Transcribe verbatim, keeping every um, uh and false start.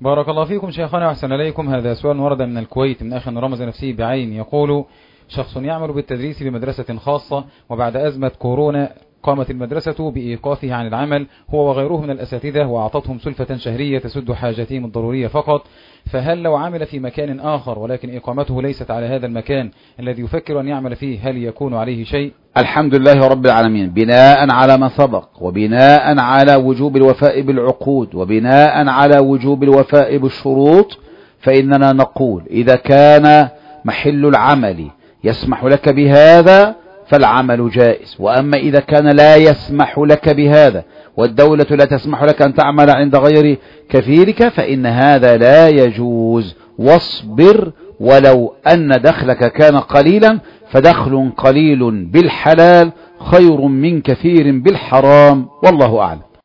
بارك الله فيكم شيخنا وأحسن إليكم. هذا سؤال ورد من الكويت من أخ رمز نفسه بعين، يقول: شخص يعمل بالتدريس بمدرسة خاصة، وبعد أزمة كورونا قامت المدرسة بإيقافه عن العمل هو وغيره من الأساتذة، وأعطتهم سلفة شهرية تسد حاجتهم الضرورية فقط، فهل لو عمل في مكان آخر ولكن إقامته ليست على هذا المكان الذي يفكر أن يعمل فيه، هل يكون عليه شيء؟ الحمد لله رب العالمين. بناء على ما سبق، وبناء على وجوب الوفاء بالعقود، وبناء على وجوب الوفاء بالشروط، فإننا نقول إذا كان محل العمل يسمح لك بهذا فالعمل جائز، وأما إذا كان لا يسمح لك بهذا والدولة لا تسمح لك أن تعمل عند غير كفيلك فإن هذا لا يجوز. واصبر ولو أن دخلك كان قليلا، فدخل قليل بالحلال خير من كثير بالحرام، والله أعلم.